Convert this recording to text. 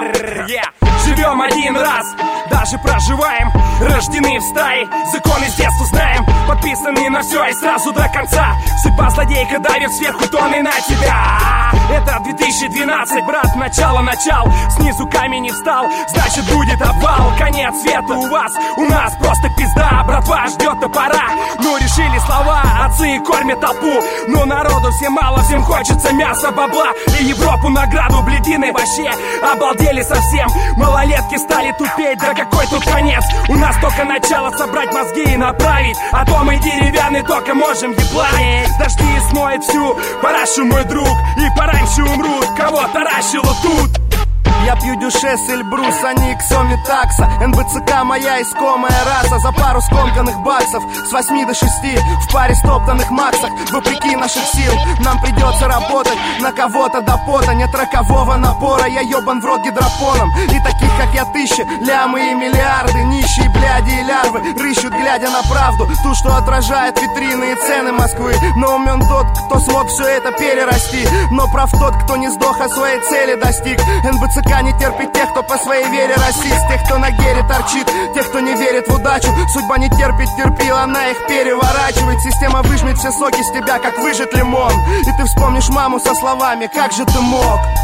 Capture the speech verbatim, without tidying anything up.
Живем один раз, даже проживаем, рождены в стае, законы с детства знаем, подписаны на все и сразу до конца. Судьба злодейка давит сверху тоны на тебя. Это две тысячи двенадцать, брат, начало начал. Снизу камень не встал, значит будет обвал. Конец света у вас, у нас просто пизда. Братва ждет топора, ну решили слова. Отцы кормят толпу, но народу всем мало. Всем хочется мяса, бабла и Европу награду. Бледины вообще обалдели совсем. Малолетки стали тупеть, да какой тут конец? У нас только начало, собрать мозги и направить. А то мы деревянные только можем еблать. Дожди смоет всю парашу, мой друг, и пораньше умрут, кого таращило тут. Я пью дюшес, Эльбрус, а не Иксоми такса. эн бэ цэ ка моя искомая раса. За пару скомканных баксов с восьми до шести в паре стоптанных максах. Вопреки наших сил нам придется работать на кого-то до пота. Нет рокового напора, я ебан в рот гидропоном. И таких как я тысячи, лямы и миллиарды. Нищие бляди и лярвы рыщут, глядя на правду, ту, что отражает витрины и цены Москвы. Но умен тот, кто смог все это перерасти. Но прав тот, кто не сдох, а своей цели достиг. эн бэ цэ ка не терпит тех, кто по своей вере расист. Тех, кто на гере торчит, тех, кто не верит в удачу. Судьба не терпит терпил, она их переворачивает. Система выжмет все соки с тебя, как выжат лимон. И ты вспомнишь маму со словами: как же ты мог?